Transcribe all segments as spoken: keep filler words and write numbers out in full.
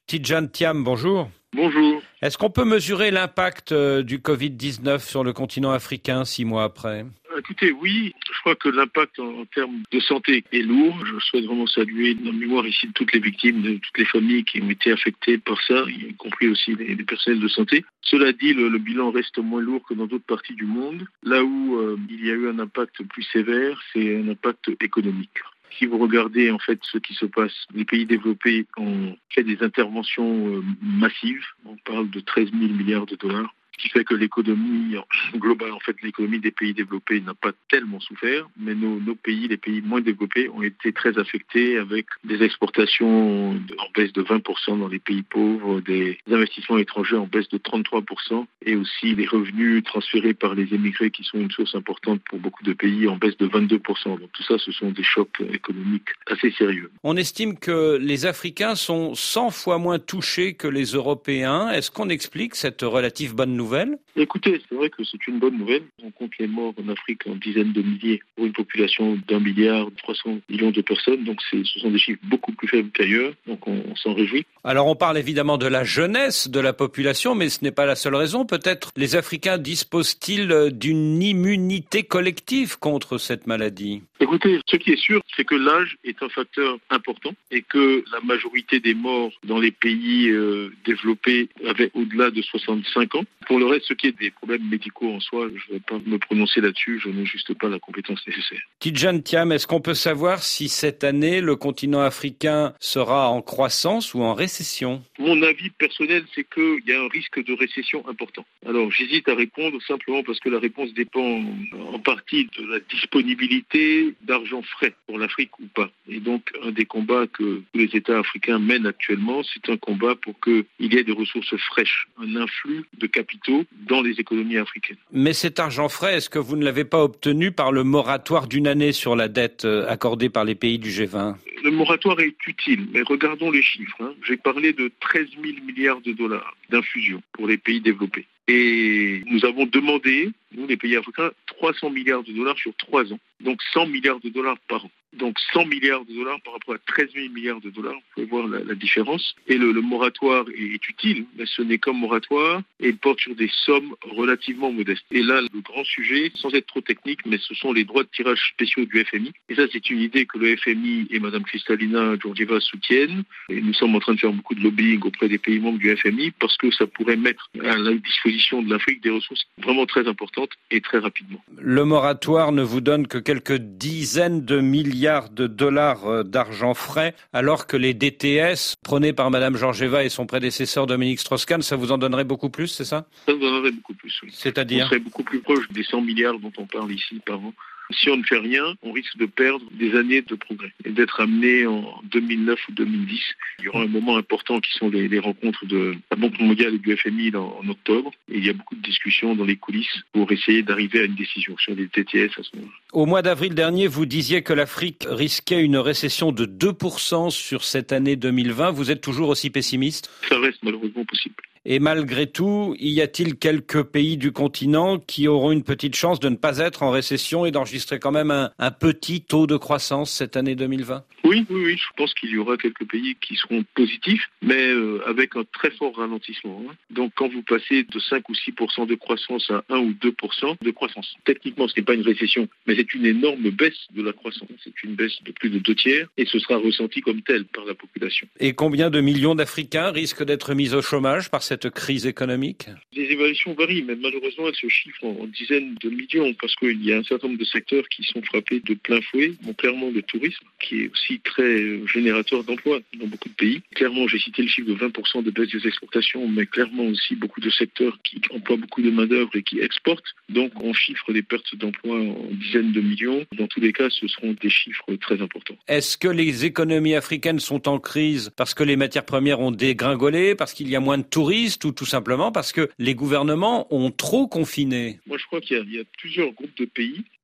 Tidjane Thiam, bonjour. Bonjour. Est-ce qu'on peut mesurer l'impact euh, du covid dix-neuf sur le continent africain six mois après ? Écoutez, oui, je crois que l'impact en, en termes de santé est lourd. Je souhaite vraiment saluer la mémoire ici de toutes les victimes, de toutes les familles qui ont été affectées par ça, y compris aussi les, les personnels de santé. Cela dit, le, le bilan reste moins lourd que dans d'autres parties du monde. Là où euh, il y a eu un impact plus sévère, c'est un impact économique. Si vous regardez en fait ce qui se passe, les pays développés ont fait des interventions euh, massives. On parle de treize mille milliards de dollars. Ce qui fait que l'économie globale, en fait, l'économie des pays développés n'a pas tellement souffert, mais nos, nos pays, les pays moins développés, ont été très affectés avec des exportations en baisse de vingt pour cent dans les pays pauvres, des investissements étrangers en baisse de trente-trois pour cent, et aussi les revenus transférés par les émigrés, qui sont une source importante pour beaucoup de pays, en baisse de vingt-deux pour cent. Donc tout ça, ce sont des chocs économiques assez sérieux. On estime que les Africains sont cent fois moins touchés que les Européens. Est-ce qu'on explique cette relative bonne nouvelle ? Écoutez, c'est vrai que c'est une bonne nouvelle. On compte les morts en Afrique en dizaines de milliers pour une population d'un milliard, trois cents millions de personnes. Donc c'est, ce sont des chiffres beaucoup plus faibles qu'ailleurs. Donc on, on s'en réjouit. Alors on parle évidemment de la jeunesse de la population, mais ce n'est pas la seule raison. Peut-être les Africains disposent-ils d'une immunité collective contre cette maladie ? Écoutez, ce qui est sûr, c'est que l'âge est un facteur important et que la majorité des morts dans les pays euh, développés avaient au-delà de soixante-cinq ans. Pour le reste, ce qui est des problèmes médicaux en soi, je ne vais pas me prononcer là-dessus, je n'ai juste pas la compétence nécessaire. Tidjane Thiam, est-ce qu'on peut savoir si cette année, le continent africain sera en croissance ou en récession ? Mon avis personnel, c'est qu'il y a un risque de récession important. Alors, j'hésite à répondre simplement parce que la réponse dépend en partie de la disponibilité d'argent frais pour l'Afrique ou pas. Et donc, un des combats que tous les États africains mènent actuellement, c'est un combat pour qu'il y ait des ressources fraîches, un influx de capitaux dans les économies africaines. Mais cet argent frais, est-ce que vous ne l'avez pas obtenu par le moratoire d'une année sur la dette accordée par les pays du G vingt ? Le moratoire est utile, mais regardons les chiffres. Hein. J'ai parlé de treize mille milliards de dollars d'infusion pour les pays développés. Et nous avons demandé, nous les pays africains, trois cents milliards de dollars sur trois ans. Donc cent milliards de dollars par an. Donc cent milliards de dollars par rapport à treize mille milliards de dollars, vous pouvez voir la, la différence. Et le, le moratoire est, est utile, mais ce n'est qu'un moratoire et il porte sur des sommes relativement modestes. Et là, le grand sujet, sans être trop technique, mais ce sont les droits de tirage spéciaux du F M I. Et ça, c'est une idée que le F M I et Mme Kristalina Georgieva soutiennent. Et nous sommes en train de faire beaucoup de lobbying auprès des pays membres du F M I parce que ça pourrait mettre à la disposition de l'Afrique des ressources vraiment très importantes et très rapidement. Le moratoire ne vous donne que quelques dizaines de milliards de dollars d'argent frais, alors que les D T S prônés par Mme Georgieva et son prédécesseur Dominique Strauss-Kahn, ça vous en donnerait beaucoup plus, c'est ça ? Ça nous en donnerait beaucoup plus, oui. C'est-à-dire ? On serait beaucoup plus proche des cent milliards dont on parle ici par an. Si on ne fait rien, on risque de perdre des années de progrès et d'être amené en deux mille neuf ou deux mille dix. Il y aura un moment important qui sont les, les rencontres de la Banque mondiale et du F M I en, en octobre. Et il y a beaucoup de discussions dans les coulisses pour essayer d'arriver à une décision sur les D T S à ce moment-là. Au mois d'avril dernier, vous disiez que l'Afrique risquait une récession de deux pour cent sur cette année deux mille vingt. Vous êtes toujours aussi pessimiste ? Ça reste malheureusement possible. Et malgré tout, y a-t-il quelques pays du continent qui auront une petite chance de ne pas être en récession et d'enregistrer quand même un, un petit taux de croissance cette année deux mille vingt ? Oui, oui, oui. Je pense qu'il y aura quelques pays qui seront positifs, mais euh, avec un très fort ralentissement. Hein. Donc, quand vous passez de cinq ou six pour cent de croissance à un ou deux pour cent de croissance, techniquement, ce n'est pas une récession, mais c'est une énorme baisse de la croissance. C'est une baisse de plus de deux tiers et ce sera ressenti comme tel par la population. Et combien de millions d'Africains risquent d'être mis au chômage par cette crise économique ? Les évaluations varient, mais malheureusement, elles se chiffrent en, en dizaines de millions parce qu'il y a un certain nombre de secteurs qui sont frappés de plein fouet. Bon, clairement, le tourisme, qui est aussi très générateur d'emplois dans beaucoup de pays. Clairement, j'ai cité le chiffre de vingt pour cent de baisse des exportations, mais clairement aussi beaucoup de secteurs qui emploient beaucoup de main-d'œuvre et qui exportent. Donc, on chiffre des pertes d'emplois en dizaines de millions. Dans tous les cas, ce seront des chiffres très importants. Est-ce que les économies africaines sont en crise parce que les matières premières ont dégringolé, parce qu'il y a moins de touristes ou tout simplement parce que les gouvernements ont trop confiné ? Moi, je crois qu'il y a, il y a plusieurs groupes de pays.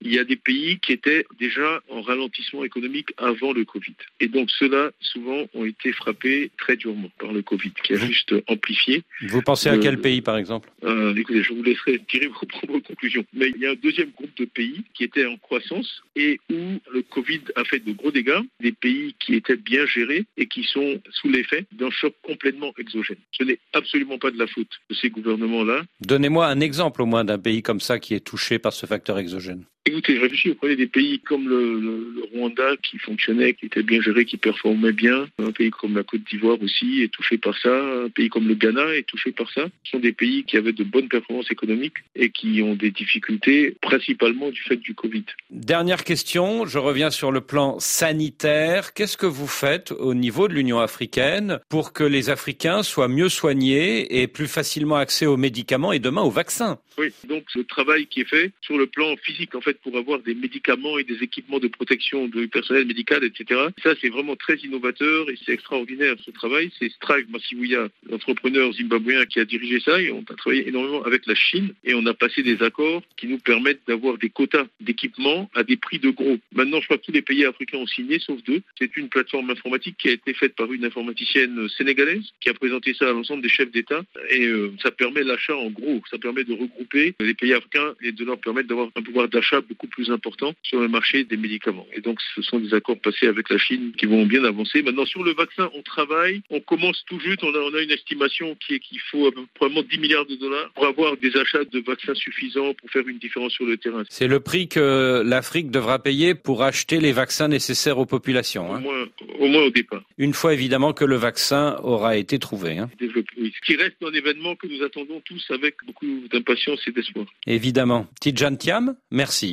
il y a des pays qui étaient déjà en ralentissement économique avant le Covid. Et donc ceux-là, souvent, ont été frappés très durement par le Covid, qui a vous, juste amplifié. Vous pensez le, à quel pays, par exemple? euh, Écoutez, je vous laisserai tirer vos propres conclusions. Mais il y a un deuxième groupe de pays qui étaient en croissance et où le Covid a fait de gros dégâts. Des pays qui étaient bien gérés et qui sont sous l'effet d'un choc complètement exogène. Ce n'est absolument pas de la faute de ces gouvernements-là. Donnez-moi un exemple au moins d'un pays comme ça qui est touché par ce facteur exogène. Écoutez, je réfléchis, vous prenez des pays comme le, le, le Rwanda qui fonctionnait, qui était bien géré, qui performait bien. Un pays comme la Côte d'Ivoire aussi est touché par ça. Un pays comme le Ghana est touché par ça. Ce sont des pays qui avaient de bonnes performances économiques et qui ont des difficultés principalement du fait du Covid. Dernière question, je reviens sur le plan sanitaire. Qu'est-ce que vous faites au niveau de l'Union africaine pour que les Africains soient mieux soignés et plus facilement accès aux médicaments et demain aux vaccins? Oui, donc le travail qui est fait sur le plan physique, en fait, pour avoir des médicaments et des équipements de protection du personnel médical, et cetera. Ça, c'est vraiment très innovateur et c'est extraordinaire, ce travail. C'est Strike Masiwia, l'entrepreneur zimbabwéen qui a dirigé ça, et on a travaillé énormément avec la Chine et on a passé des accords qui nous permettent d'avoir des quotas d'équipements à des prix de gros. Maintenant, je crois que tous les pays africains ont signé, sauf deux. C'est une plateforme informatique qui a été faite par une informaticienne sénégalaise qui a présenté ça à l'ensemble des chefs d'État et euh, ça permet l'achat en gros. Ça permet de regrouper les pays africains et de leur permettre d'avoir un pouvoir d'achat beaucoup plus important sur le marché des médicaments. Et donc, ce sont des accords passés avec la Chine qui vont bien avancer. Maintenant, sur le vaccin, on travaille. On commence tout juste. On a, on a une estimation qui est qu'il faut probablement dix milliards de dollars pour avoir des achats de vaccins suffisants pour faire une différence sur le terrain. C'est le prix que l'Afrique devra payer pour acheter les vaccins nécessaires aux populations. Hein. Au moins, au moins au départ. Une fois évidemment que le vaccin aura été trouvé. Hein. Oui. Ce qui reste un événement que nous attendons tous avec beaucoup d'impatience et d'espoir. Évidemment. Tidjane Thiam, merci.